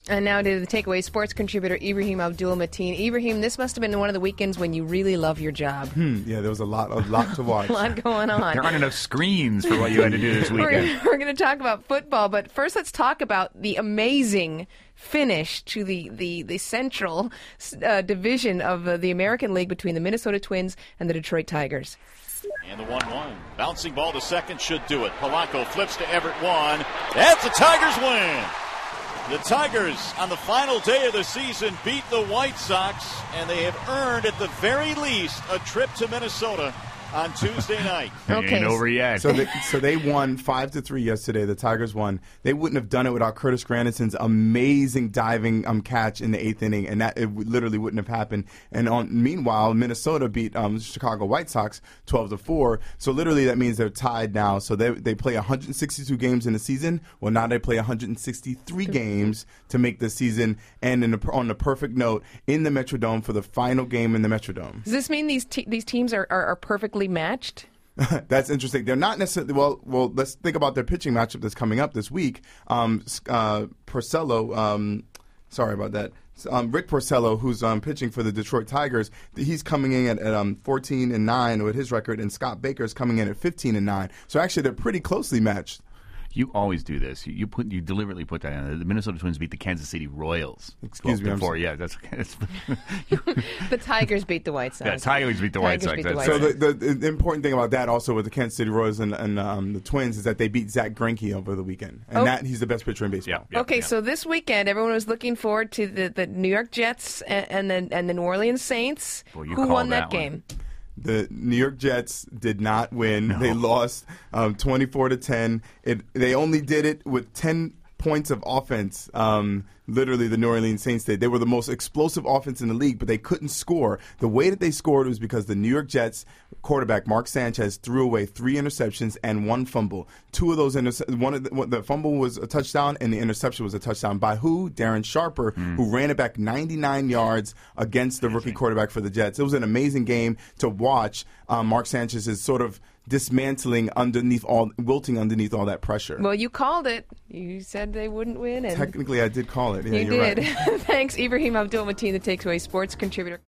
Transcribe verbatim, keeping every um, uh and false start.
And now to the Takeaway sports contributor, Ibrahim Abdul-Mateen. Ibrahim, this must have been one of the weekends when you really love your job. Hmm, yeah, there was a lot, a lot to watch. A lot going on. There aren't enough screens for what you had to do this weekend. We're, we're going to talk about football, but first let's talk about the amazing finish to the, the, the central uh, division of uh, the American League between the Minnesota Twins and the Detroit Tigers. And the one one. Bouncing ball to second should do it. Polanco flips to Everett one. That's the Tigers win. The Tigers, on the final day of the season, beat the White Sox, and they have earned, at the very least, a trip to Minnesota on Tuesday night. Okay. Ain't over yet. So they, so they won five to three yesterday. The Tigers won. They wouldn't have done it without Curtis Granderson's amazing diving um, catch in the eighth inning, and that it literally wouldn't have happened. And on, meanwhile, Minnesota beat um, Chicago White Sox twelve to four. So literally, that means they're tied now. So they they play one hundred sixty-two games in the season. Well, now they play one hundred sixty-three games to make the season end in a, on the perfect note in the Metrodome for the final game in the Metrodome. Does this mean these te- these teams are, are, are perfectly matched? That's interesting. They're not necessarily well. Well, let's think about their pitching matchup that's coming up this week. Um, uh, Porcello, um, sorry about that. Um, Rick Porcello, who's um, pitching for the Detroit Tigers, he's coming in at, at um, fourteen and nine with his record, and Scott Baker's coming in at fifteen and nine. So actually, they're pretty closely matched. You always do this. You, you put you deliberately put that in. The Minnesota Twins beat the Kansas City Royals. Excuse me, I'm before. sorry. Yeah, that's, that's The Tigers beat the White Sox. yeah. Tigers beat the White Tigers Sox. beat the That's White So Sox. the, the, the important thing about that also with the Kansas City Royals and, and um, the Twins is that they beat Zach Greinke over the weekend, and Oh. that he's the best pitcher in baseball. Yeah, yeah, Okay, yeah. so this weekend, everyone was looking forward to the, the New York Jets and, and, the, and the New Orleans Saints. Boy, you Who called won that, that one. game? The New York Jets did not win. No. They lost um, twenty-four to ten. It, they only did it with ten points of offense. Um, literally, the New Orleans Saints did. They were the most explosive offense in the league, but they couldn't score. The way that they scored was because the New York Jets quarterback, Mark Sanchez, threw away three interceptions and one fumble. Two of those interceptions, one of the, one, the fumble was a touchdown, and the interception was a touchdown. By who? Darren Sharper, Mm. who ran it back ninety-nine yards against the rookie quarterback for the Jets. It was an amazing game to watch. Um, Mark Sanchez is sort of dismantling underneath all, wilting underneath all that pressure. Well, you called it. You said they wouldn't win. And Technically, I did call it. Yeah, you you're did. Right. Thanks, Ibrahim Abdul-Mateen, the Takeaway sports contributor.